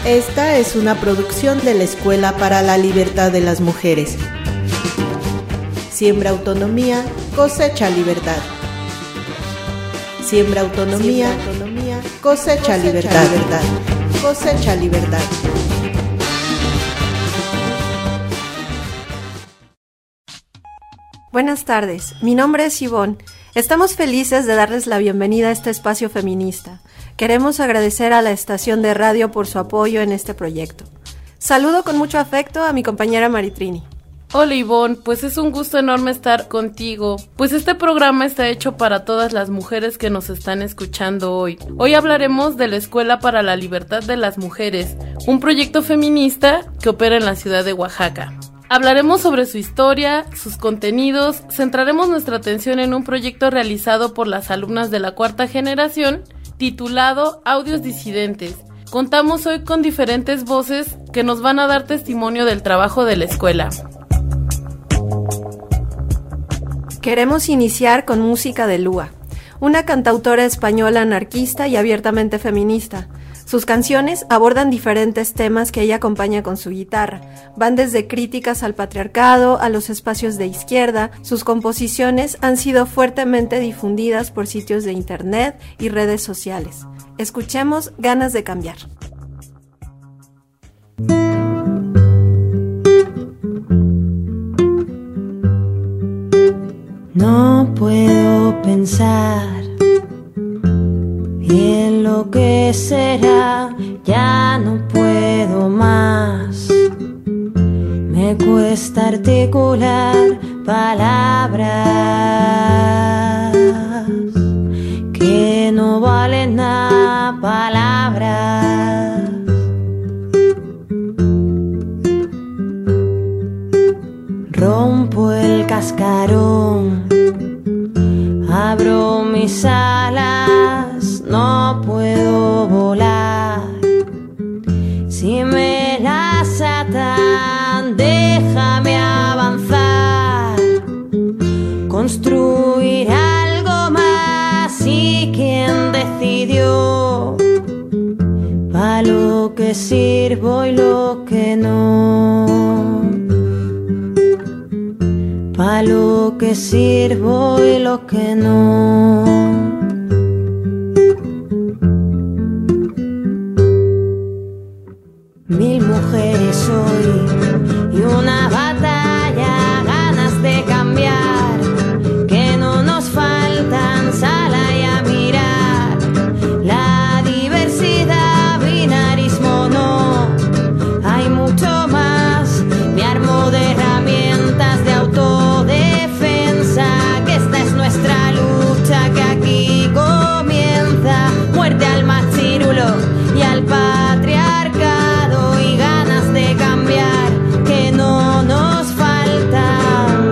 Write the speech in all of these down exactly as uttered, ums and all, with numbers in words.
Esta es una producción de la Escuela para la Libertad de las Mujeres. Siembra autonomía, cosecha libertad. Siembra autonomía, Siembra autonomía cosecha, cosecha libertad. libertad. Cosecha libertad. Buenas tardes, mi nombre es Ivonne. Estamos felices de darles la bienvenida a este espacio feminista. Queremos agradecer a la estación de radio por su apoyo en este proyecto. Saludo con mucho afecto a mi compañera Maritrini. Hola Ivonne, pues es un gusto enorme estar contigo, pues este programa está hecho para todas las mujeres que nos están escuchando hoy. Hoy hablaremos de la Escuela para la Libertad de las Mujeres, un proyecto feminista que opera en la ciudad de Oaxaca. Hablaremos sobre su historia, sus contenidos, centraremos nuestra atención en un proyecto realizado por las alumnas de la cuarta generación, titulado Audios Disidentes. Contamos hoy con diferentes voces que nos van a dar testimonio del trabajo de la escuela. Queremos iniciar con música de Lua, una cantautora española anarquista y abiertamente feminista. Sus canciones abordan diferentes temas que ella acompaña con su guitarra. Van desde críticas al patriarcado a los espacios de izquierda. Sus composiciones han sido fuertemente difundidas por sitios de internet y redes sociales. Escuchemos Ganas de Cambiar. No puedo pensar y en lo que será ya no puedo más. Me cuesta articular palabras que no valen nada, palabras. Rompo el cascarón, abro mis alas, no puedo volar. Si me las atan, déjame avanzar, construir algo más. ¿Y quién decidió pa' lo que sirvo y lo que no? Pa' lo que sirvo y lo que no. Mil mujeres hoy y una batalla, ganas de cambiar, que no nos faltan, sal ahí a mirar. La diversidad, binarismo no, hay mucho más. Me armo de herramientas de autodefensa, que esta es nuestra lucha, que aquí comienza. Muerte al machirulo y al patriarcado, y ganas de cambiar que no nos faltan.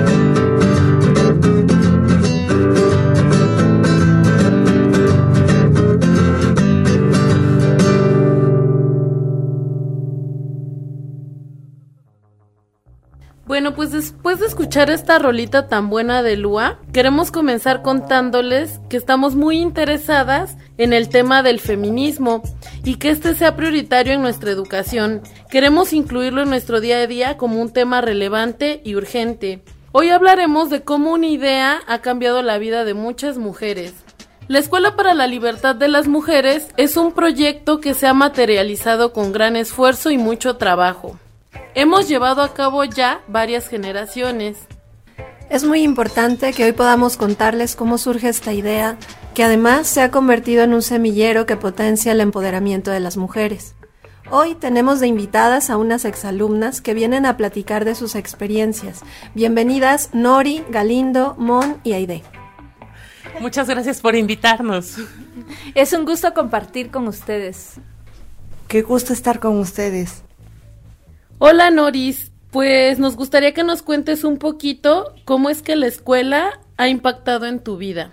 Bueno, pues después de escuchar esta rolita tan buena de Lua, queremos comenzar contándoles que estamos muy interesadas en el tema del feminismo y que este sea prioritario en nuestra educación. Queremos incluirlo en nuestro día a día como un tema relevante y urgente. Hoy hablaremos de cómo una idea ha cambiado la vida de muchas mujeres. La Escuela para la Libertad de las Mujeres es un proyecto que se ha materializado con gran esfuerzo y mucho trabajo. Hemos llevado a cabo ya varias generaciones. Es muy importante que hoy podamos contarles cómo surge esta idea, que además se ha convertido en un semillero que potencia el empoderamiento de las mujeres. Hoy tenemos de invitadas a unas exalumnas que vienen a platicar de sus experiencias. Bienvenidas Nori, Galindo, Mon y Aide. Muchas gracias por invitarnos. Es un gusto compartir con ustedes. Qué gusto estar con ustedes. Hola Noris, pues nos gustaría que nos cuentes un poquito cómo es que la escuela ha impactado en tu vida.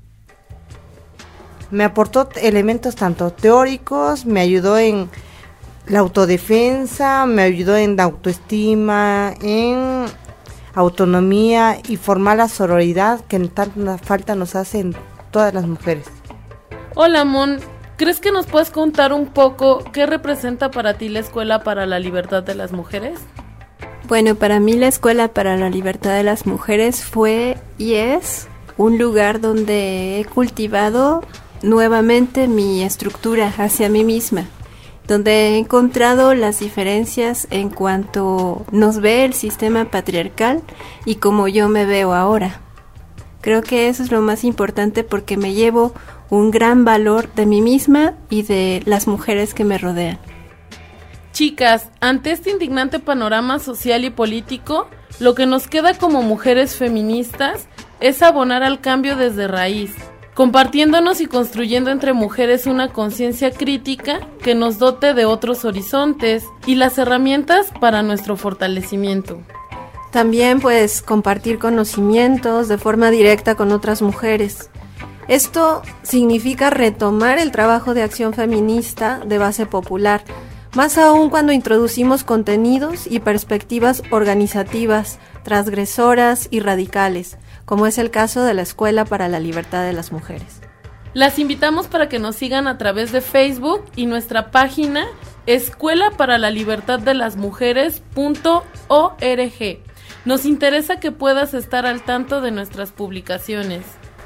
Me aportó elementos tanto teóricos, me ayudó en la autodefensa, me ayudó en la autoestima, en autonomía y formar la sororidad que tanta falta nos hacen todas las mujeres. Hola Mon, ¿crees que nos puedes contar un poco qué representa para ti la Escuela para la Libertad de las Mujeres? Bueno, para mí la Escuela para la Libertad de las Mujeres fue y es un lugar donde he cultivado nuevamente mi estructura hacia mí misma, donde he encontrado las diferencias en cuanto nos ve el sistema patriarcal y cómo yo me veo ahora. Creo que eso es lo más importante porque me llevo un gran valor de mí misma y de las mujeres que me rodean. Chicas, ante este indignante panorama social y político, lo que nos queda como mujeres feministas es abonar al cambio desde raíz, compartiéndonos y construyendo entre mujeres una conciencia crítica que nos dote de otros horizontes y las herramientas para nuestro fortalecimiento. También pues compartir conocimientos de forma directa con otras mujeres. Esto significa retomar el trabajo de acción feminista de base popular, más aún cuando introducimos contenidos y perspectivas organizativas, transgresoras y radicales, como es el caso de la Escuela para la Libertad de las Mujeres. Las invitamos para que nos sigan a través de Facebook y nuestra página escuela para la libertad de las mujeres punto org. Nos interesa que puedas estar al tanto de nuestras publicaciones.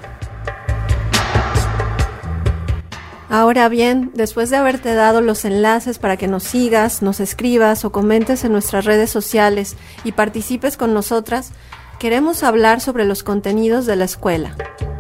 Ahora bien, después de haberte dado los enlaces para que nos sigas, nos escribas o comentes en nuestras redes sociales y participes con nosotras, queremos hablar sobre los contenidos de la escuela.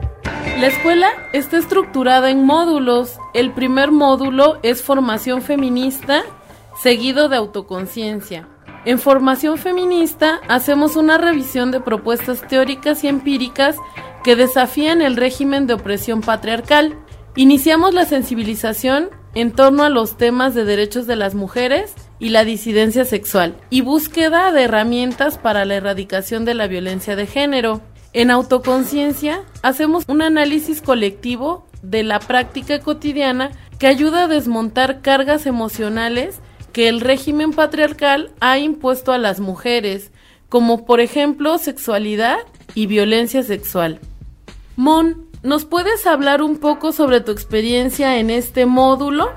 La escuela está estructurada en módulos. El primer módulo es formación feminista, seguido de autoconciencia. En formación feminista hacemos una revisión de propuestas teóricas y empíricas que desafían el régimen de opresión patriarcal. Iniciamos la sensibilización en torno a los temas de derechos de las mujeres y la disidencia sexual y búsqueda de herramientas para la erradicación de la violencia de género. En autoconciencia hacemos un análisis colectivo de la práctica cotidiana que ayuda a desmontar cargas emocionales que el régimen patriarcal ha impuesto a las mujeres, como por ejemplo sexualidad y violencia sexual. Mon, ¿nos puedes hablar un poco sobre tu experiencia en este módulo?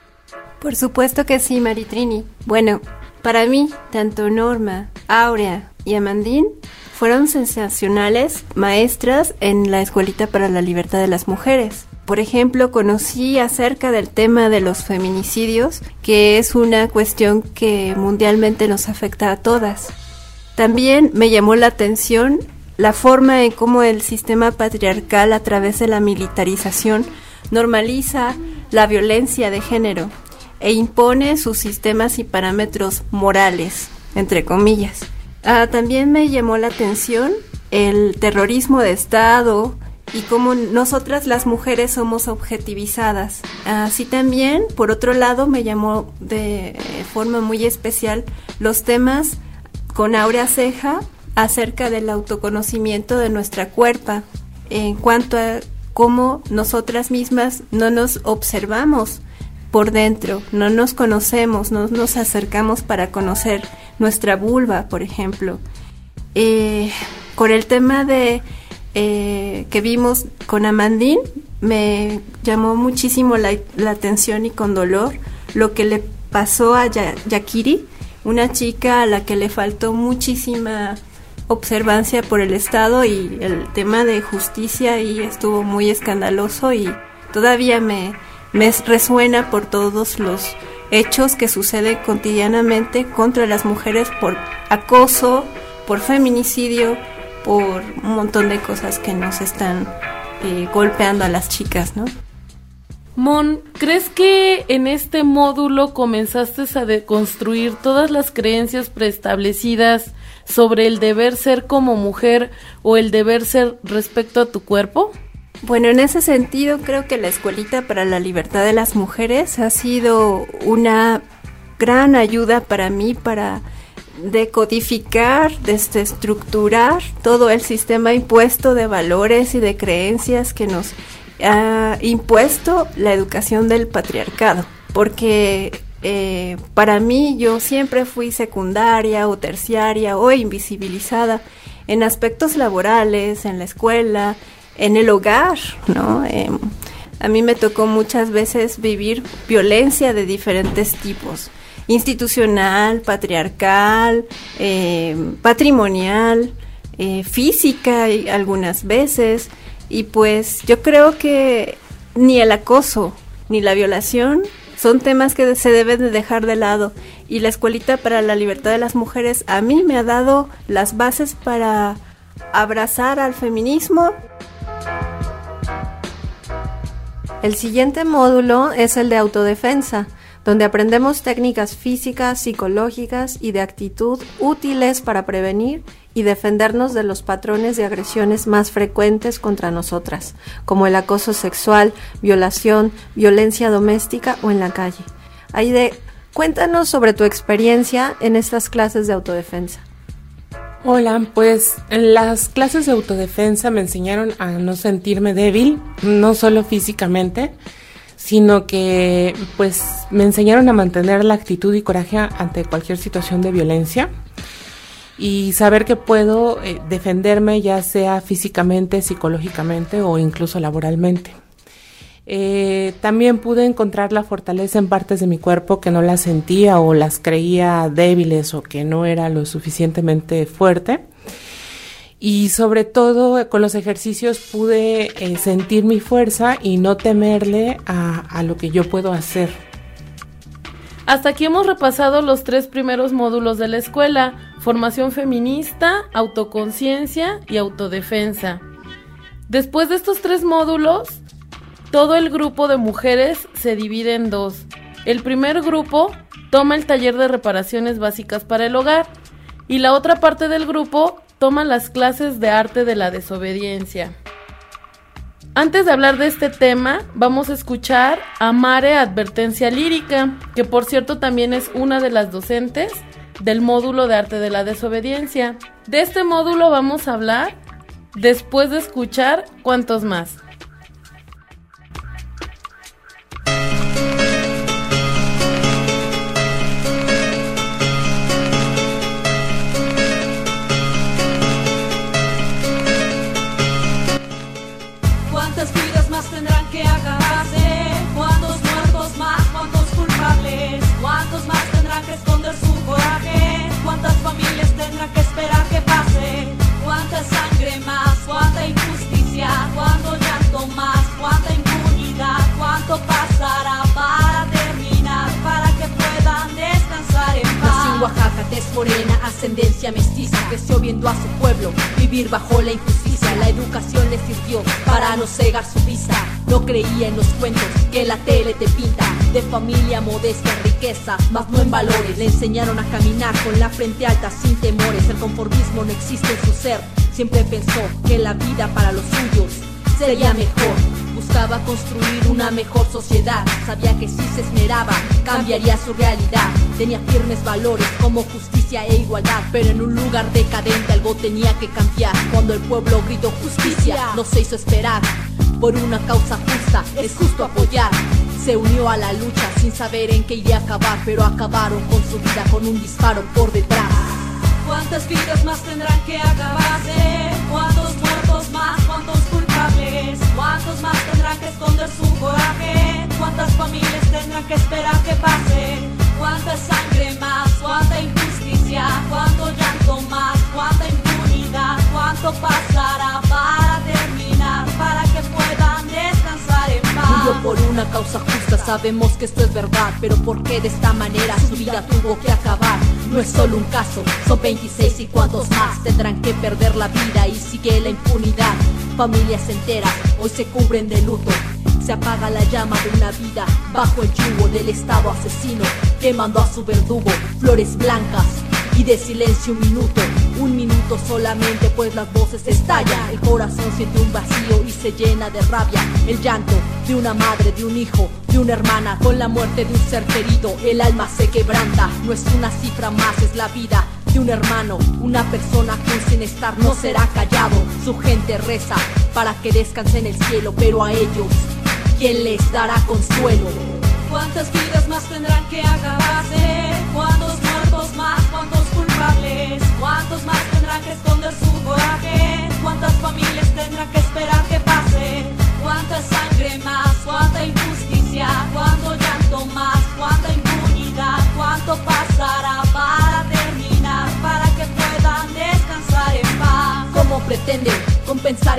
Por supuesto que sí, Maritrini. Bueno, para mí, tanto Norma, Áurea y Amandín fueron sensacionales maestras en la Escuelita para la Libertad de las Mujeres. Por ejemplo, conocí acerca del tema de los feminicidios, que es una cuestión que mundialmente nos afecta a todas. También me llamó la atención la forma en cómo el sistema patriarcal, a través de la militarización, normaliza la violencia de género e impone sus sistemas y parámetros morales, entre comillas. Ah, también me llamó la atención el terrorismo de Estado y cómo nosotras las mujeres somos objetivizadas. Así también, por otro lado, me llamó de forma muy especial los temas con Áurea Ceja acerca del autoconocimiento de nuestra cuerpa, en cuanto a cómo nosotras mismas no nos observamos por dentro, no nos conocemos, no nos acercamos para conocer nuestra vulva, por ejemplo. Eh, con el tema de eh, que vimos con Amandín, me llamó muchísimo la, la atención y con dolor lo que le pasó a ya- Yakiri, una chica a la que le faltó muchísima observancia por el Estado, y el tema de justicia ahí estuvo muy escandaloso y todavía me, me resuena por todos los hechos que suceden cotidianamente contra las mujeres por acoso, por feminicidio, por un montón de cosas que nos están eh, golpeando a las chicas, ¿no? Mon, ¿crees que en este módulo comenzaste a deconstruir todas las creencias preestablecidas sobre el deber ser como mujer o el deber ser respecto a tu cuerpo? Bueno, en ese sentido creo que la Escuelita para la Libertad de las Mujeres ha sido una gran ayuda para mí para decodificar, desestructurar todo el sistema impuesto de valores y de creencias que nos ha impuesto la educación del patriarcado, porque eh, para mí yo siempre fui secundaria o terciaria o invisibilizada en aspectos laborales, en la escuela, en el hogar, ¿no? Eh, A mí me tocó muchas veces vivir violencia de diferentes tipos, institucional, patriarcal, eh, patrimonial, eh, física y algunas veces, y pues yo creo que ni el acoso ni la violación son temas que se deben de dejar de lado, y la Escuelita para la Libertad de las Mujeres a mí me ha dado las bases para abrazar al feminismo. El siguiente módulo es el de autodefensa, donde aprendemos técnicas físicas, psicológicas y de actitud útiles para prevenir y defendernos de los patrones de agresiones más frecuentes contra nosotras, como el acoso sexual, violación, violencia doméstica o en la calle. Aide, cuéntanos sobre tu experiencia en estas clases de autodefensa. Hola, pues las clases de autodefensa me enseñaron a no sentirme débil, no solo físicamente, sino que pues me enseñaron a mantener la actitud y coraje ante cualquier situación de violencia y saber que puedo eh, defenderme ya sea físicamente, psicológicamente o incluso laboralmente. Eh, también pude encontrar la fortaleza en partes de mi cuerpo que no las sentía o las creía débiles o que no era lo suficientemente fuerte. Y sobre todo con los ejercicios pude eh, sentir mi fuerza y no temerle a, a lo que yo puedo hacer. Hasta aquí hemos repasado los tres primeros módulos de la escuela: formación feminista, autoconciencia y autodefensa. Después de estos tres módulos, todo el grupo de mujeres se divide en dos. El primer grupo toma el taller de reparaciones básicas para el hogar y la otra parte del grupo toma las clases de arte de la desobediencia. Antes de hablar de este tema, vamos a escuchar a Mare Advertencia Lírica, que por cierto también es una de las docentes del módulo de arte de la desobediencia. De este módulo vamos a hablar después de escuchar Cuantos Más. Tendrán que acabarse, cuántos muertos más, cuántos culpables, cuántos más tendrán que esconder su coraje, cuántas familias tendrán que esperar que pase, cuánta sangre más, cuánta injusticia, cuánto llanto más, cuánta impunidad, cuánto pasará para terminar, para que puedan descansar en paz. Nací en Oaxaca, tez morena, ascendencia mestiza, creció viendo a su pueblo vivir bajo la injusticia. La educación le sirvió para no cegar su vista. No creía en los cuentos que la tele te pinta. De familia modesta en riqueza, más no en valores. Le enseñaron a caminar con la frente alta sin temores. El conformismo no existe en su ser. Siempre pensó que la vida para los suyos sería mejor. Buscaba construir una mejor sociedad. Sabía que si se esmeraba, cambiaría su realidad. Tenía firmes valores como justicia e igualdad. Pero en un lugar decadente algo tenía que cambiar. Cuando el pueblo gritó justicia, no se hizo esperar. Por una causa justa, es justo apoyar. Se unió a la lucha sin saber en qué iría a acabar. Pero acabaron con su vida con un disparo por detrás. ¿Cuántas vidas más tendrán que acabarse? ¿Cuántos muertos más? ¿Cuántos culpables? ¿Cuántos más tendrán que esconder su coraje? ¿Cuántas familias tendrán que esperar que pase? ¿Cuánta sangre más? ¿Cuánta injusticia? ¿Cuánto llanto más? ¿Cuánta impunidad? ¿Cuánto pasará para terminar? Para que puedan descansar en paz. Murió por una causa justa, sabemos que esto es verdad. Pero ¿por qué de esta manera su vida tuvo que acabar? No es solo un caso, son veintiséis y cuantos más tendrán que perder la vida y sigue la impunidad. Familias enteras hoy se cubren de luto. Se apaga la llama de una vida bajo el yugo del estado asesino, quemando a su verdugo. Flores blancas y de silencio un minuto, un minuto solamente, pues las voces estallan. El corazón siente un vacío y se llena de rabia. El llanto de una madre, de un hijo, de una hermana. Con la muerte de un ser querido, el alma se quebranta. No es una cifra más, es la vida de un hermano, una persona que sin estar no será callado. Su gente reza para que descanse en el cielo, pero a ellos, ¿quién les dará consuelo? ¿Cuántas vidas más tendrán que acabarse? ¿Cuántos muertos más? ¿Cuántos culpables? ¿Cuántos más tendrán que esconder su coraje? ¿Cuántas familias tendrán que esperar que pase? ¿Cuánta sangre más?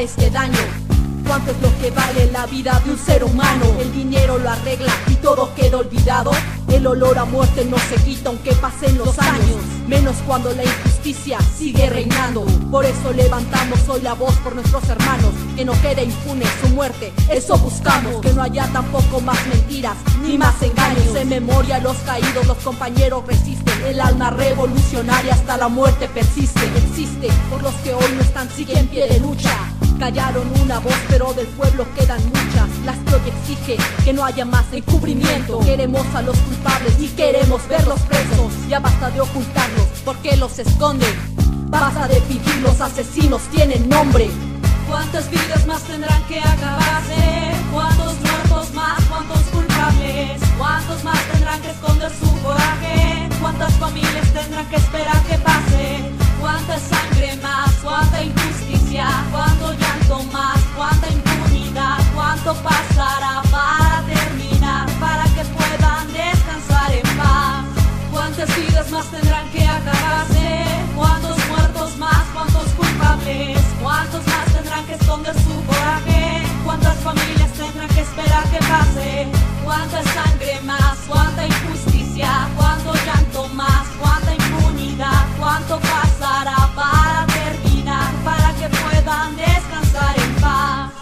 este daño. ¿Cuánto es lo que vale la vida de un ser humano? El dinero lo arregla y todo queda olvidado. El olor a muerte no se quita aunque pasen los años, menos cuando la injusticia sigue reinando. Por eso levantamos hoy la voz por nuestros hermanos, que no quede impune su muerte, eso buscamos. Que no haya tampoco más mentiras, ni más engaños. En memoria a los caídos, los compañeros resisten. El alma revolucionaria hasta la muerte persiste. Existe por los que hoy no están, sigue en pie de lucha. Callaron una voz, pero del pueblo quedan muchas, las que hoy exige que no haya más encubrimiento. Queremos a los culpables y queremos verlos presos. Ya basta de ocultarlos, ¿por qué los esconden? Basta de fingir, los asesinos tienen nombre. ¿Cuántas vidas más tendrán que acabarse? ¿Cuántos muertos más? ¿Cuántos culpables? ¿Cuántos más tendrán que esconder su coraje? ¿Cuántas familias tendrán que esperar que pase? ¿Cuánta sangre más? ¿Cuánta injusticia? ¿Cuánto llanto más? ¿Cuánta impunidad? ¿Cuánto pasará para terminar? Para que puedan descansar en paz. ¿Cuántas vidas más tendrán que acabarse? ¿Cuántos muertos más? ¿Cuántos culpables? ¿Cuántos más tendrán que esconder su coraje? ¿Cuántas familias tendrán que esperar que pase? ¿Cuánta sangre más? ¿Cuánta injusticia? ¿Cuánto llanto más? ¿Cuánta impunidad? ¿Cuánto pasará para terminar? Para que puedan descansar en paz.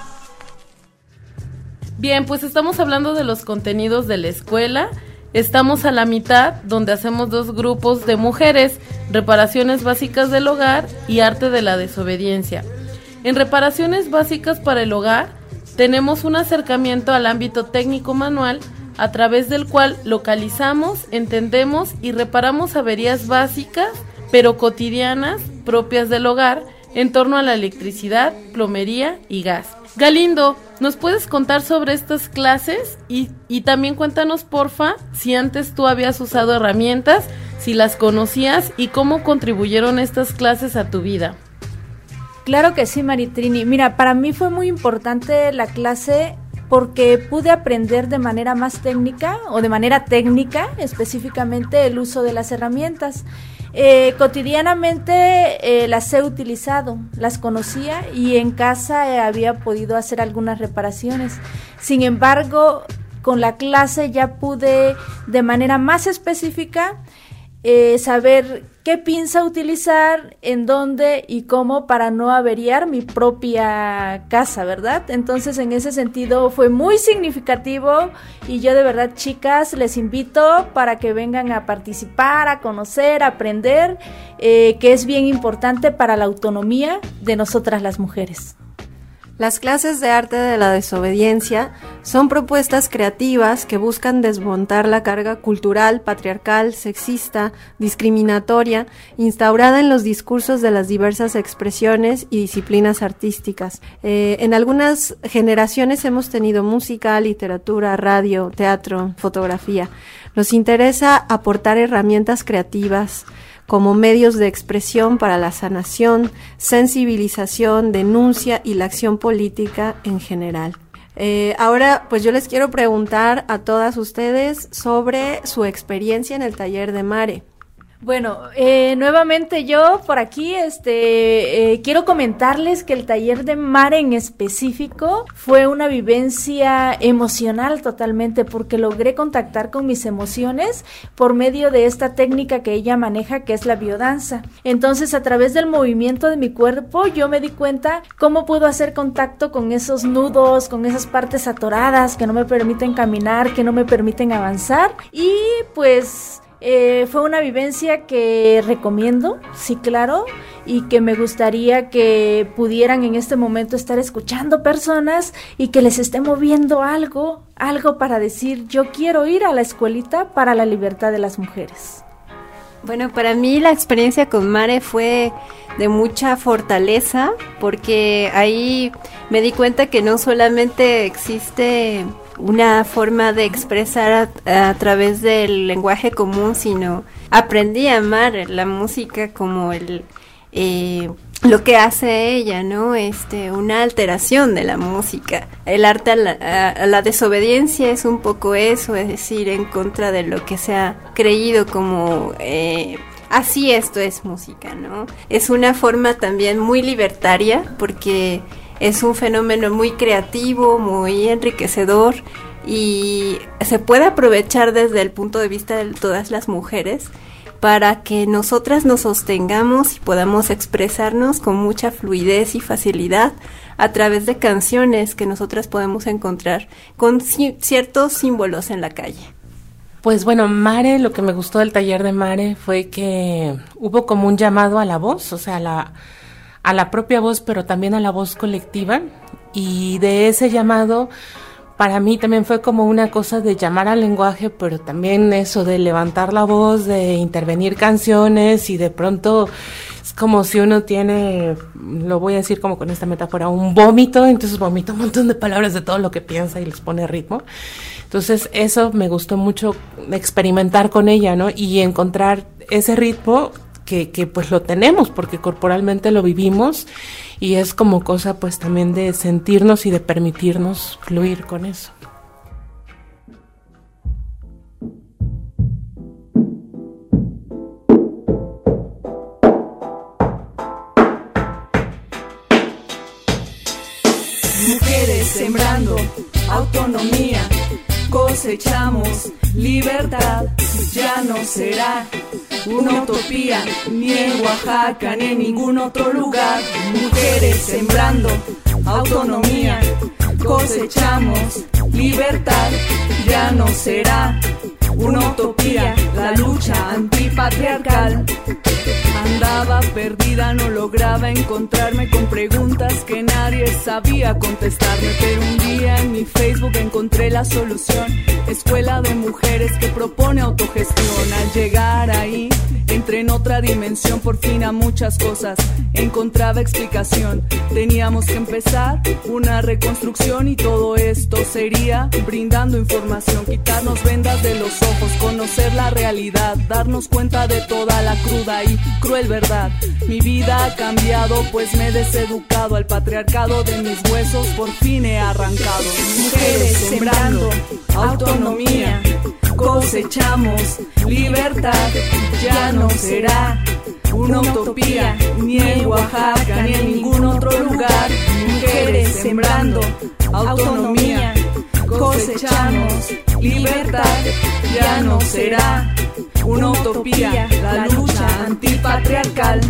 Bien, pues estamos hablando de los contenidos de la escuela. Estamos a la mitad, donde hacemos dos grupos de mujeres: reparaciones básicas del hogar y arte de la desobediencia. En reparaciones básicas para el hogar, tenemos un acercamiento al ámbito técnico manual, a través del cual localizamos, entendemos y reparamos averías básicas, pero cotidianas, propias del hogar, en torno a la electricidad, plomería y gas. Galindo, ¿nos puedes contar sobre estas clases? Y, y también cuéntanos, porfa, si antes tú habías usado herramientas, si las conocías y cómo contribuyeron estas clases a tu vida. Claro que sí, Maritrini. Mira, para mí fue muy importante la clase porque pude aprender de manera más técnica o de manera técnica específicamente el uso de las herramientas. Eh, cotidianamente eh, las he utilizado, las conocía y en casa eh, había podido hacer algunas reparaciones. Sin embargo, con la clase ya pude de manera más específica eh, saber qué pinza utilizar, en dónde y cómo para no averiar mi propia casa, ¿verdad? Entonces, en ese sentido fue muy significativo y yo de verdad, chicas, les invito para que vengan a participar, a conocer, a aprender, eh, que es bien importante para la autonomía de nosotras las mujeres. Las clases de arte de la desobediencia son propuestas creativas que buscan desmontar la carga cultural, patriarcal, sexista, discriminatoria, instaurada en los discursos de las diversas expresiones y disciplinas artísticas. Eh, en algunas generaciones hemos tenido música, literatura, radio, teatro, fotografía. Nos interesa aportar herramientas creativas como medios de expresión para la sanación, sensibilización, denuncia y la acción política en general. Eh, ahora, pues yo les quiero preguntar a todas ustedes sobre su experiencia en el taller de Mare. Bueno, eh, nuevamente yo por aquí este eh, quiero comentarles que el taller de Mare en específico fue una vivencia emocional totalmente, porque logré contactar con mis emociones por medio de esta técnica que ella maneja, que es la biodanza. Entonces, a través del movimiento de mi cuerpo, yo me di cuenta cómo puedo hacer contacto con esos nudos, con esas partes atoradas que no me permiten caminar, que no me permiten avanzar, y pues Eh, fue una vivencia que recomiendo, sí, claro, y que me gustaría que pudieran en este momento estar escuchando personas y que les esté moviendo algo, algo para decir: yo quiero ir a la escuelita para la libertad de las mujeres. Bueno, para mí la experiencia con Mare fue de mucha fortaleza, porque ahí me di cuenta que no solamente existe una forma de expresar a, a través del lenguaje común, sino aprendí a amar la música como el eh, lo que hace ella, ¿no? Este, una alteración de la música. El arte a la, a, a la desobediencia es un poco eso, es decir, en contra de lo que se ha creído como eh, así esto es música, ¿no? Es una forma también muy libertaria, porque Es un fenómeno muy creativo, muy enriquecedor y se puede aprovechar desde el punto de vista de todas las mujeres para que nosotras nos sostengamos y podamos expresarnos con mucha fluidez y facilidad a través de canciones que nosotras podemos encontrar con ci- ciertos símbolos en la calle. Pues bueno, Mare, lo que me gustó del taller de Mare fue que hubo como un llamado a la voz, o sea, a la, a la propia voz, pero también a la voz colectiva, y de ese llamado para mí también fue como una cosa de llamar al lenguaje, pero también eso de levantar la voz, de intervenir canciones, y de pronto es como si uno tiene, lo voy a decir como con esta metáfora, un vómito, entonces vomita un montón de palabras de todo lo que piensa y les pone ritmo. Entonces eso me gustó mucho experimentar con ella, ¿no? Y encontrar ese ritmo que, que pues lo tenemos, porque corporalmente lo vivimos, y es como cosa pues también de sentirnos y de permitirnos fluir con eso. Mujeres sembrando autonomía, cosechamos libertad, ya no será una utopía, ni en Oaxaca, ni en ningún otro lugar. Mujeres sembrando autonomía, cosechamos libertad, ya no será una utopía, la lucha antipatriarcal. Andaba perdida, no lograba encontrarme con preguntas que nadie sabía contestarme, pero un día en mi Facebook encontré la solución. Escuela de mujeres que propone autogestión. Al llegar ahí, entré en otra dimensión, por fin a muchas cosas encontraba explicación. Teníamos que empezar una reconstrucción, y todo esto sería brindando información, quitarnos vendas de los ojos, conocer la realidad, darnos cuenta de toda la cruda y cruel verdad. Mi vida ha cambiado, pues me he deseducado, al patriarcado de mis huesos por fin he arrancado. Mujeres sembrando autonomía, cosechamos libertad, ya no será una utopía, ni en Oaxaca, ni en ningún otro lugar. Mujeres sembrando autonomía, cosechamos libertad, ya no será una utopía, la lucha antipatriarcal.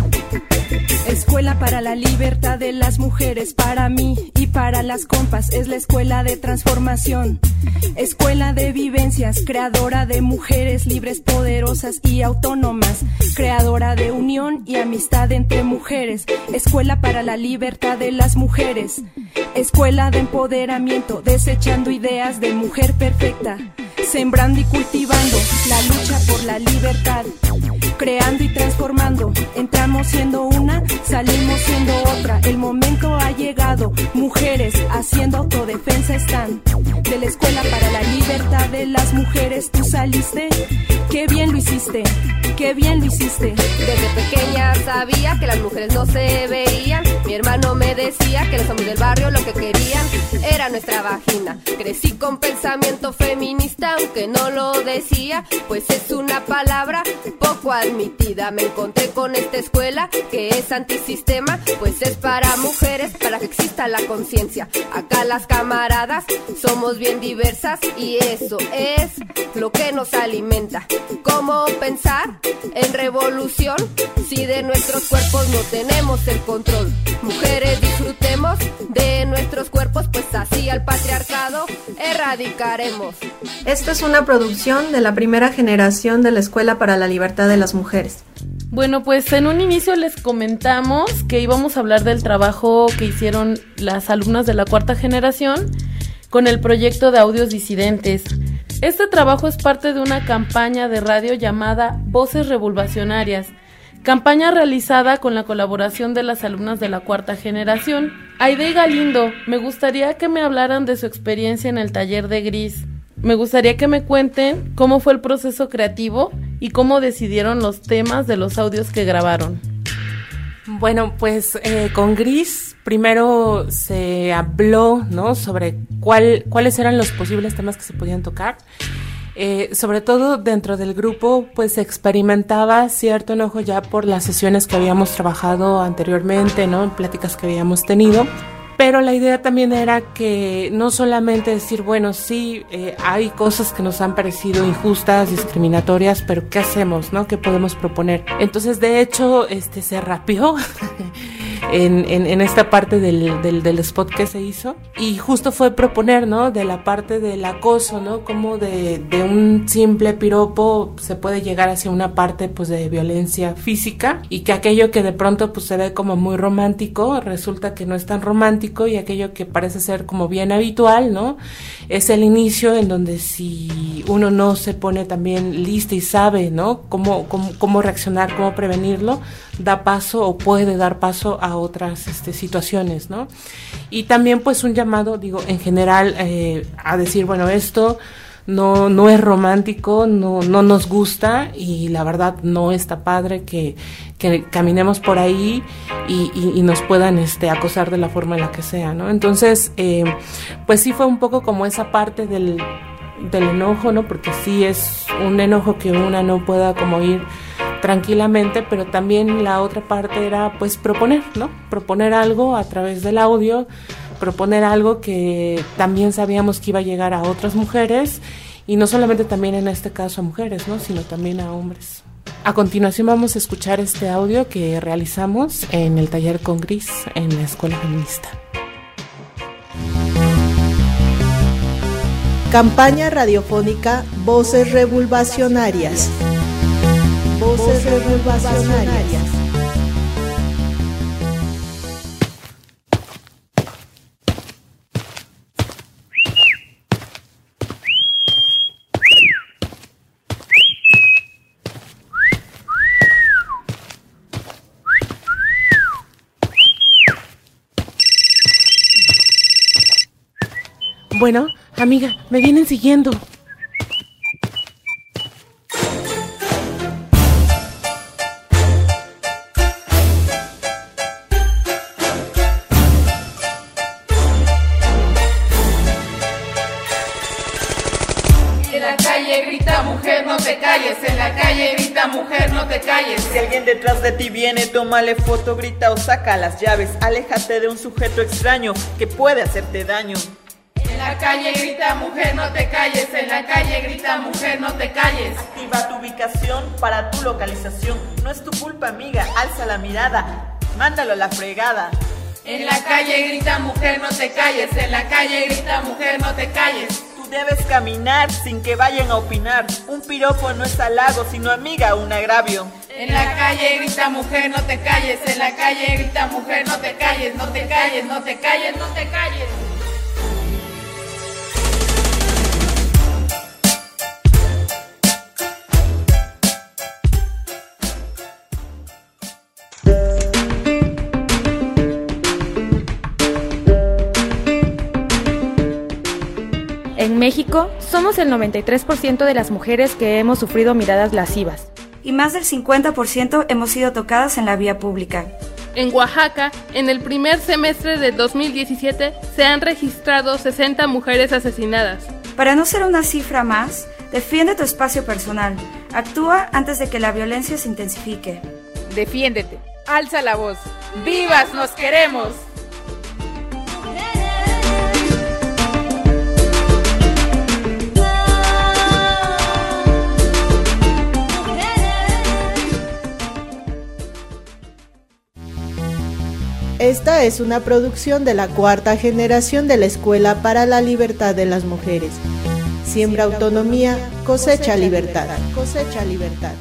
Escuela para la libertad de las mujeres, para mí y para las compas, es la escuela de transformación. Escuela de vivencias, creadora de mujeres libres, poderosas y autónomas, creadora de unión y amistad entre mujeres. Escuela para la libertad de las mujeres, escuela de empoderamiento, desechando ideas de mujer perfecta, sembrando y cultivando la lucha por la libertad, creando y transformando. Entramos siendo una, salimos siendo otra. El momento ha llegado, mujeres haciendo autodefensa están. De la escuela para la libertad de las mujeres tú saliste, qué bien lo hiciste, qué bien lo hiciste. Desde pequeña sabía que las mujeres no se veían. Mi hermano me decía que los hombres del barrio lo que querían era nuestra vagina. Crecí con pensamiento feminista, aunque no lo decía, pues es una palabra poco admitida. Me encontré con esta escuela que es antisistema, pues es para mujeres, para que exista la conciencia. Acá las camaradas somos bien diversas y eso es lo que nos alimenta. ¿Cómo pensar en revolución si de nuestros cuerpos no tenemos el control? Mujeres, disfrutemos de nuestros cuerpos, pues así al patriarcado erradicaremos. Esta es una producción de la primera generación de la Escuela para la Libertad de las Mujeres. Bueno, pues en un inicio les comentamos que íbamos a hablar del trabajo que hicieron las alumnas de la cuarta generación con el proyecto de audios disidentes. Este trabajo es parte de una campaña de radio llamada Voces Revolucionarias, campaña realizada con la colaboración de las alumnas de la cuarta generación. Aide y Galindo, me gustaría que me hablaran de su experiencia en el taller de Gris. Me gustaría que me cuenten cómo fue el proceso creativo y cómo decidieron los temas de los audios que grabaron. Bueno, pues eh, con Gris primero se habló, ¿no?, sobre cuál, cuáles eran los posibles temas que se podían tocar. Eh, sobre todo dentro del grupo, pues se experimentaba cierto enojo ya por las sesiones que habíamos trabajado anteriormente, ¿no?, pláticas que habíamos tenido. pero la idea también era que no solamente decir, bueno, sí, eh, hay cosas que nos han parecido injustas, discriminatorias, pero ¿qué hacemos, no? ¿Qué podemos proponer? Entonces, de hecho, este se rapeó en, en, en esta parte del, del, del spot que se hizo, y justo fue proponer, ¿no? De la parte del acoso, ¿no? Como de, de un simple piropo se puede llegar hacia una parte, pues, de violencia física, y que aquello que de pronto, pues, se ve como muy romántico, resulta que no es tan romántico, y aquello que parece ser como bien habitual, ¿no? Es el inicio en donde si uno no se pone también listo y sabe, ¿no? Cómo, cómo, cómo reaccionar, cómo prevenirlo, da paso o puede dar paso a otras este, situaciones, ¿no? Y también pues un llamado, digo, en general eh, a decir, bueno, esto no no es romántico, no no nos gusta, y la verdad no está padre que, que caminemos por ahí y, y, y nos puedan este acosar de la forma en la que sea, ¿no? Entonces, eh, pues sí fue un poco como esa parte del, del enojo, ¿no? Porque sí es un enojo que una no pueda como ir tranquilamente, pero también la otra parte era pues proponer, ¿no? Proponer algo a través del audio, proponer algo que también sabíamos que iba a llegar a otras mujeres, y no solamente también en este caso a mujeres, ¿no? Sino también a hombres. A continuación vamos a escuchar este audio que realizamos en el taller con Gris en la Escuela Feminista. Campaña radiofónica Voces Revulvacionarias. Voces Revulvacionarias. Bueno, amiga, me vienen siguiendo. En la calle grita mujer, no te calles. En la calle grita mujer, no te calles. Si alguien detrás de ti viene, tómale foto, grita o saca las llaves. Aléjate de un sujeto extraño que puede hacerte daño. En la calle grita mujer, no te calles. En la calle grita mujer, no te calles. Activa tu ubicación para tu localización. No es tu culpa, amiga, alza la mirada, mándalo a la fregada. En la calle grita mujer, no te calles. En la calle grita mujer, no te calles. Tú debes caminar sin que vayan a opinar. Un piropo no es halago, sino amiga, un agravio. En la calle grita mujer, no te calles. En la calle grita mujer, no te calles. No te calles, no te calles, no te calles. En México, somos el noventa y tres por ciento de las mujeres que hemos sufrido miradas lascivas. Y más del cincuenta por ciento hemos sido tocadas en la vía pública. En Oaxaca, en el primer semestre de dos mil diecisiete, se han registrado sesenta mujeres asesinadas. Para no ser una cifra más, defiende tu espacio personal. Actúa antes de que la violencia se intensifique. Defiéndete, alza la voz. ¡Vivas nos queremos! Esta es una producción de la cuarta generación de la Escuela para la Libertad de las Mujeres. Siembra autonomía, cosecha libertad. Cosecha libertad.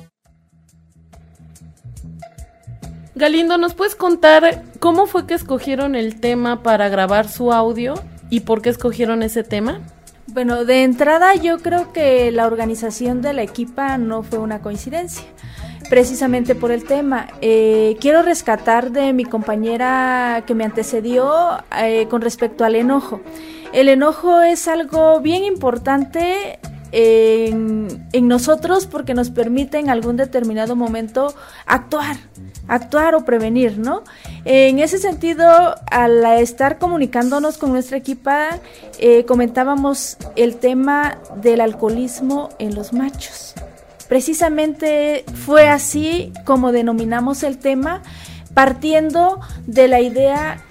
Galindo, ¿nos puedes contar cómo fue que escogieron el tema para grabar su audio y por qué escogieron ese tema? Bueno, de entrada yo creo que la organización de la equipa no fue una coincidencia, precisamente por el tema. Eh, quiero rescatar de mi compañera que me antecedió eh, con respecto al enojo. El enojo es algo bien importante en, en nosotros porque nos permite en algún determinado momento actuar, actuar o prevenir, ¿no? En ese sentido, al estar comunicándonos con nuestra equipa, eh, comentábamos el tema del alcoholismo en los machos. Precisamente fue así como denominamos el tema, partiendo de la idea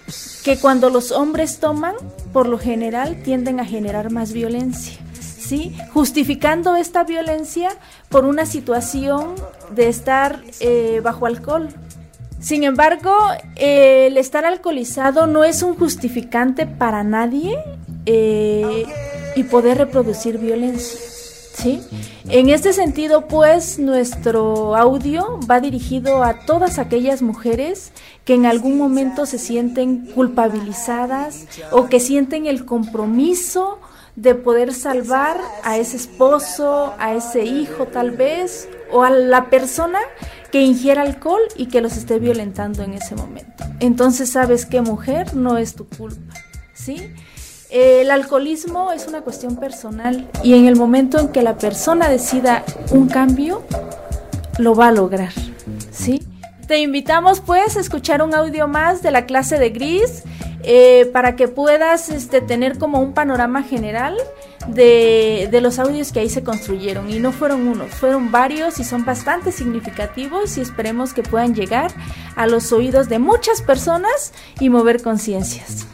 que cuando los hombres toman, por lo general tienden a generar más violencia, ¿sí? Justificando esta violencia por una situación de estar eh, bajo alcohol. Sin embargo, eh, el estar alcoholizado no es un justificante para nadie eh, y poder reproducir violencia, ¿sí? En este sentido, pues, nuestro audio va dirigido a todas aquellas mujeres que en algún momento se sienten culpabilizadas o que sienten el compromiso de poder salvar a ese esposo, a ese hijo tal vez, o a la persona que ingiera alcohol y que los esté violentando en ese momento. Entonces, ¿sabes qué, mujer? No es tu culpa, ¿sí? El alcoholismo es una cuestión personal y en el momento en que la persona decida un cambio, lo va a lograr, ¿sí? Te invitamos pues a escuchar un audio más de la clase de Gris eh, para que puedas este, tener como un panorama general de, de los audios que ahí se construyeron. Y no fueron unos, fueron varios y son bastante significativos y esperemos que puedan llegar a los oídos de muchas personas y mover conciencias.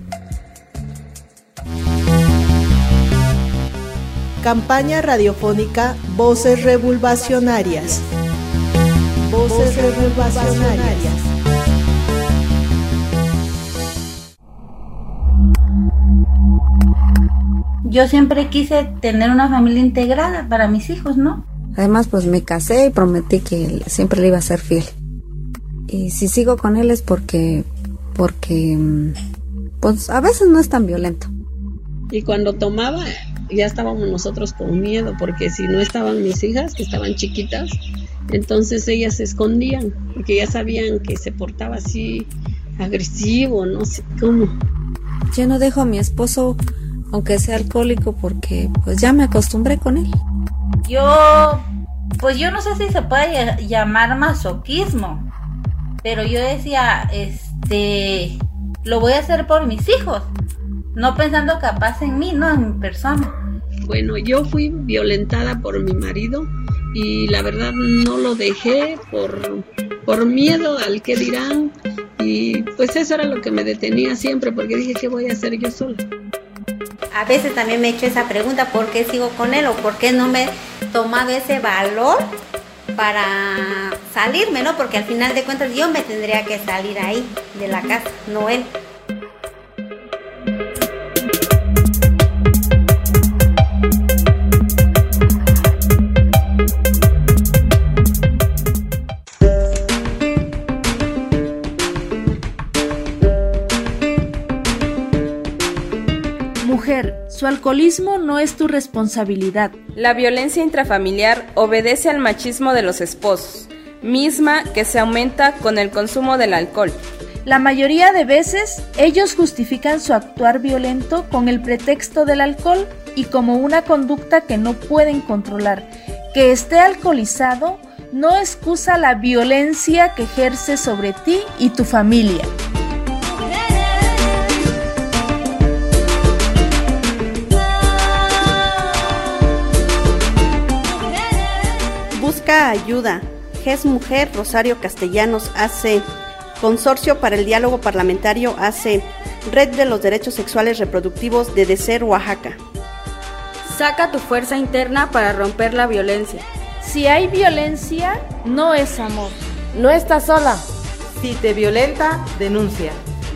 Campaña radiofónica Voces Revulvacionarias. Voces Revulvacionarias. Yo siempre quise tener una familia integrada para mis hijos, ¿no? Además, pues me casé y prometí que siempre le iba a ser fiel. Y si sigo con él es porque, porque, pues a veces no es tan violento. Y cuando tomaba, ya estábamos nosotros con miedo, porque si no estaban mis hijas, que estaban chiquitas, entonces ellas se escondían, porque ya sabían que se portaba así agresivo, no sé cómo. Yo no dejo a mi esposo, aunque sea alcohólico, porque pues ya me acostumbré con él. Yo, pues yo no sé si se puede llamar masoquismo, pero yo decía, este, lo voy a hacer por mis hijos, no pensando capaz en mí, no en mi persona. Bueno, yo fui violentada por mi marido y la verdad no lo dejé por, por miedo al que dirán, y pues eso era lo que me detenía siempre, porque dije, ¿qué voy a hacer yo sola? A veces también me he hecho esa pregunta, ¿por qué sigo con él o por qué no me he tomado ese valor para salirme, ¿no? Porque al final de cuentas yo me tendría que salir ahí de la casa, no él. Mujer, su alcoholismo no es tu responsabilidad. La violencia intrafamiliar obedece al machismo de los esposos, misma que se aumenta con el consumo del alcohol. La mayoría de veces, ellos justifican su actuar violento con el pretexto del alcohol y como una conducta que no pueden controlar. Que esté alcoholizado no excusa la violencia que ejerce sobre ti y tu familia. Busca ayuda. G E S Mujer Rosario Castellanos A C, Consorcio para el Diálogo Parlamentario A C, Red de los Derechos Sexuales Reproductivos de DECER Oaxaca. Saca tu fuerza interna para romper la violencia. Si hay violencia, no es amor. No estás sola. Si te violenta, denuncia.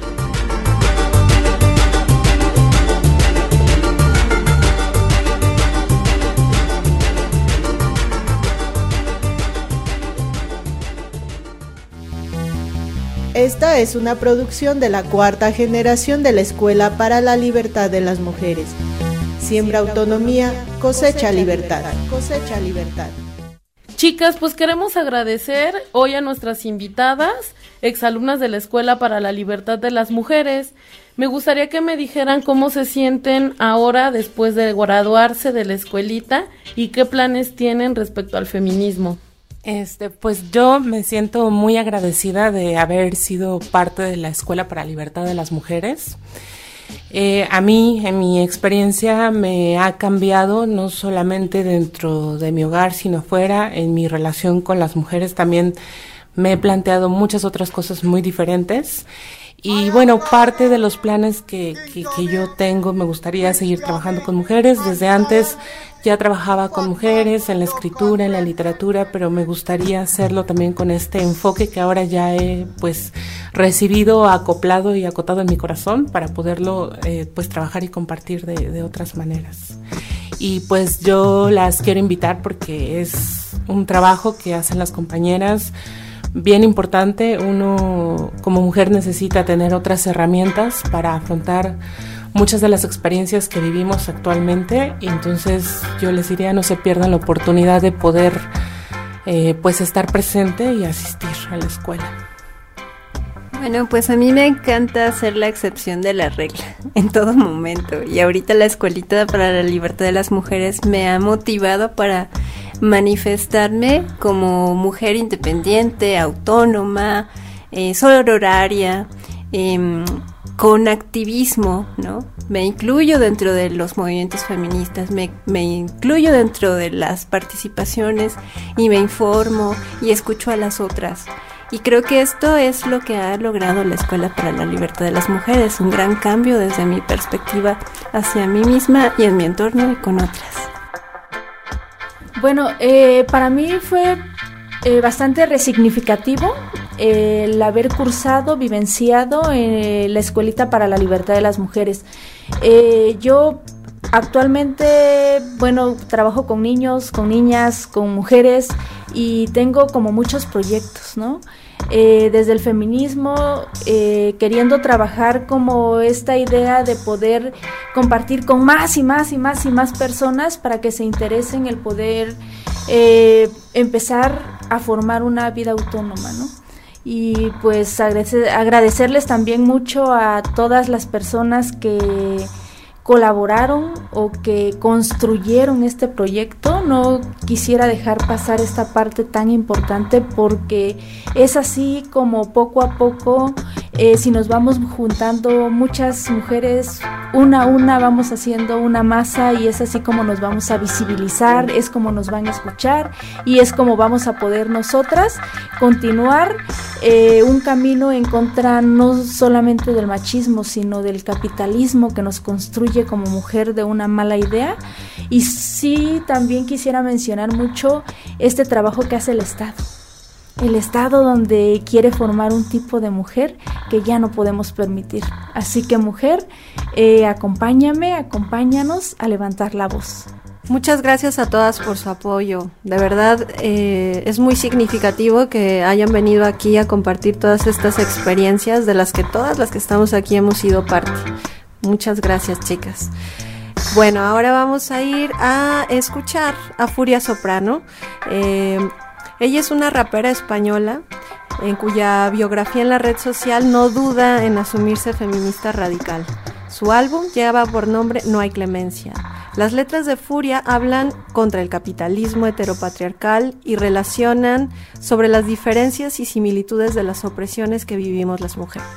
Esta es una producción de la cuarta generación de la Escuela para la Libertad de las Mujeres. Siembra autonomía, cosecha libertad. Cosecha libertad. Chicas, pues queremos agradecer hoy a nuestras invitadas, exalumnas de la Escuela para la Libertad de las Mujeres. Me gustaría que me dijeran cómo se sienten ahora después de graduarse de la escuelita y qué planes tienen respecto al feminismo. Este, pues yo me siento muy agradecida de haber sido parte de la Escuela para la Libertad de las Mujeres. Eh, a mí, en mi experiencia, me ha cambiado no solamente dentro de mi hogar, sino fuera, en mi relación con las mujeres. También me he planteado muchas otras cosas muy diferentes Y bueno, parte de los planes que, que, que yo tengo, me gustaría seguir trabajando con mujeres. Desde antes ya trabajaba con mujeres en la escritura, en la literatura, pero me gustaría hacerlo también con este enfoque que ahora ya he pues recibido, acoplado y acotado en mi corazón para poderlo eh, pues trabajar y compartir de, de otras maneras. Y pues yo las quiero invitar porque es un trabajo que hacen las compañeras bien importante. Uno como mujer necesita tener otras herramientas para afrontar muchas de las experiencias que vivimos actualmente, y entonces yo les diría no se pierdan la oportunidad de poder eh, pues estar presente y asistir a la escuela. Bueno, pues a mí me encanta ser la excepción de la regla en todo momento, y ahorita la Escuelita para la Libertad de las Mujeres me ha motivado para manifestarme como mujer independiente, autónoma, eh, sororaria, eh, con activismo, ¿no? Me incluyo dentro de los movimientos feministas, me, me incluyo dentro de las participaciones y me informo y escucho a las otras. Y creo que esto es lo que ha logrado la Escuela para la Libertad de las Mujeres, un gran cambio desde mi perspectiva hacia mí misma y en mi entorno y con otras. Bueno, eh, para mí fue eh, bastante resignificativo eh, el haber cursado, vivenciado eh, la Escuelita para la Libertad de las Mujeres. Eh, yo actualmente, bueno, trabajo con niños, con niñas, con mujeres, y tengo como muchos proyectos, ¿no? Eh, desde el feminismo, eh, queriendo trabajar como esta idea de poder compartir con más y más y más y más personas para que se interesen el poder eh, empezar a formar una vida autónoma, ¿no? Y pues agradecer, agradecerles también mucho a todas las personas que colaboraron o que construyeron este proyecto. No quisiera dejar pasar esta parte tan importante porque es así como poco a poco, eh, si nos vamos juntando muchas mujeres, una a una vamos haciendo una masa, y es así como nos vamos a visibilizar, es como nos van a escuchar y es como vamos a poder nosotras continuar eh, un camino en contra no solamente del machismo, sino del capitalismo que nos construye como mujer de una mala idea. Y sí, también quisiera mencionar mucho este trabajo que hace el Estado. El Estado donde quiere formar un tipo de mujer que ya no podemos permitir. Así que mujer, eh, acompáñame, acompáñanos a levantar la voz. Muchas gracias a todas por su apoyo. De verdad, eh, es muy significativo que hayan venido aquí a compartir todas estas experiencias de las que todas las que estamos aquí hemos sido parte. Muchas gracias, chicas. Bueno, ahora vamos a ir a escuchar a Furia Soprano. Eh, ella es una rapera española en cuya biografía en la red social no duda en asumirse feminista radical. Su álbum lleva por nombre No hay clemencia. Las letras de Furia hablan contra el capitalismo heteropatriarcal y relacionan sobre las diferencias y similitudes de las opresiones que vivimos las mujeres.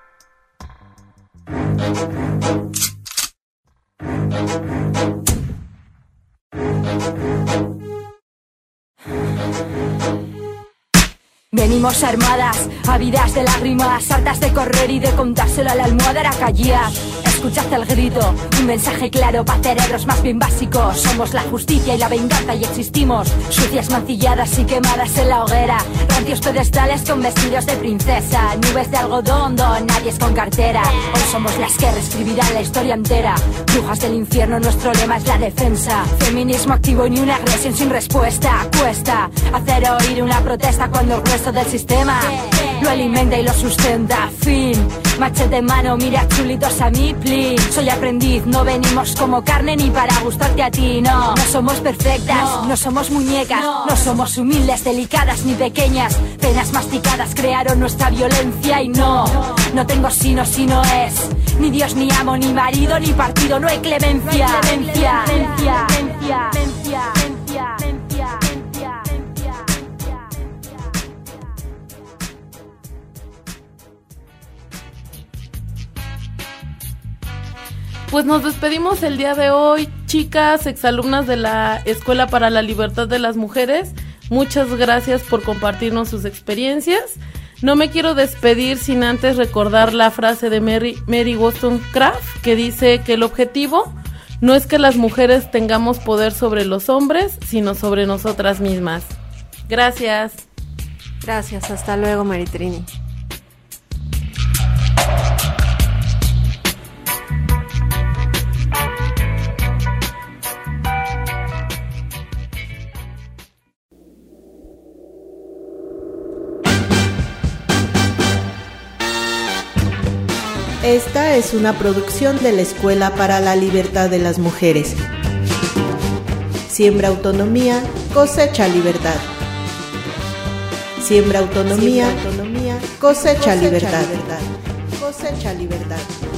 Venimos armadas, ávidas de lágrimas, hartas de correr y de contárselo a la almohada a callar. Escuchad el grito, un mensaje claro para cerebros más bien básicos. Somos la justicia y la venganza y existimos sucias, mancilladas y quemadas en la hoguera. Rancios pedestales con vestidos de princesa, nubes de algodón donde nadie es con cartera. Hoy somos las que reescribirán la historia entera. Brujas del infierno, nuestro lema es la defensa. Feminismo activo y ni una agresión sin respuesta. Cuesta hacer oír una protesta cuando el resto del sistema lo alimenta y lo sustenta. Fin, machete en mano, mira chulitos a mí, please. Soy aprendiz, no venimos como carne ni para gustarte a ti, no. No somos perfectas, no, no somos muñecas, no. No somos humildes, delicadas ni pequeñas. Penas masticadas crearon nuestra violencia y no, no, no tengo sino si no es ni Dios, ni amo, ni marido, ni partido. No hay clemencia, no hay clemencia, clemencia, clemencia, clemencia, clemencia, clemencia. Pues nos despedimos el día de hoy, chicas, exalumnas de la Escuela para la Libertad de las Mujeres. Muchas gracias por compartirnos sus experiencias. No me quiero despedir sin antes recordar la frase de Mary, Mary Wollstonecraft, que dice que el objetivo no es que las mujeres tengamos poder sobre los hombres, sino sobre nosotras mismas. Gracias. Gracias, hasta luego, Maritrini. Esta es una producción de la Escuela para la Libertad de las Mujeres. Siembra autonomía, cosecha libertad. Siembra autonomía, cosecha libertad. Cosecha libertad.